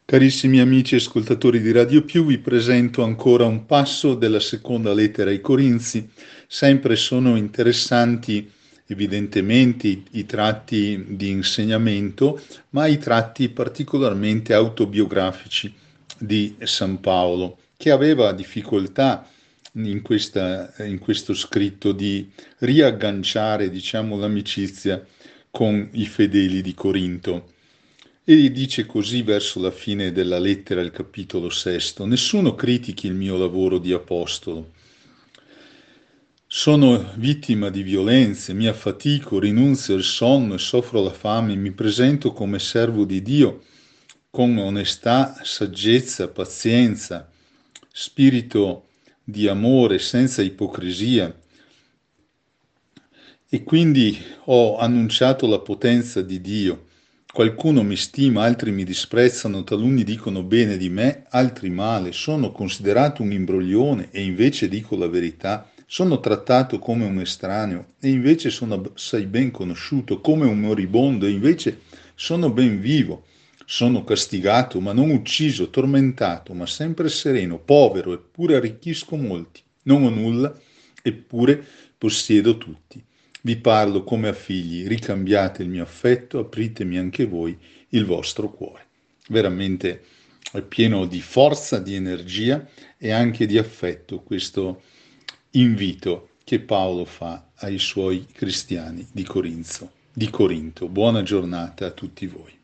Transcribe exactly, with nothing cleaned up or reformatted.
Carissimi amici ascoltatori di Radio Più, vi presento ancora un passo della seconda lettera ai Corinzi. Sempre sono interessanti evidentemente i, i tratti di insegnamento, ma i tratti particolarmente autobiografici di San Paolo, che aveva difficoltà in, questa, in questo scritto di riagganciare, diciamo, l'amicizia con i fedeli di Corinto. E dice così verso la fine della lettera, il capitolo sesto: nessuno critichi il mio lavoro di apostolo. Sono vittima di violenze, mi affatico, rinunzio al sonno e soffro la fame, mi presento come servo di Dio con onestà, saggezza, pazienza, spirito di amore, senza ipocrisia. E quindi ho annunciato la potenza di Dio. Qualcuno mi stima, altri mi disprezzano, taluni dicono bene di me, altri male. Sono considerato un imbroglione e invece dico la verità. Sono trattato come un estraneo e invece sono assai ben conosciuto, come un moribondo e invece sono ben vivo. Sono castigato ma non ucciso, tormentato ma sempre sereno, povero eppure arricchisco molti. Non ho nulla eppure possiedo tutti. Vi parlo come a figli, ricambiate il mio affetto, apritemi anche voi il vostro cuore. Veramente è pieno di forza, di energia e anche di affetto questo invito che Paolo fa ai suoi cristiani di Corinto. Di Corinto. Buona giornata a tutti voi.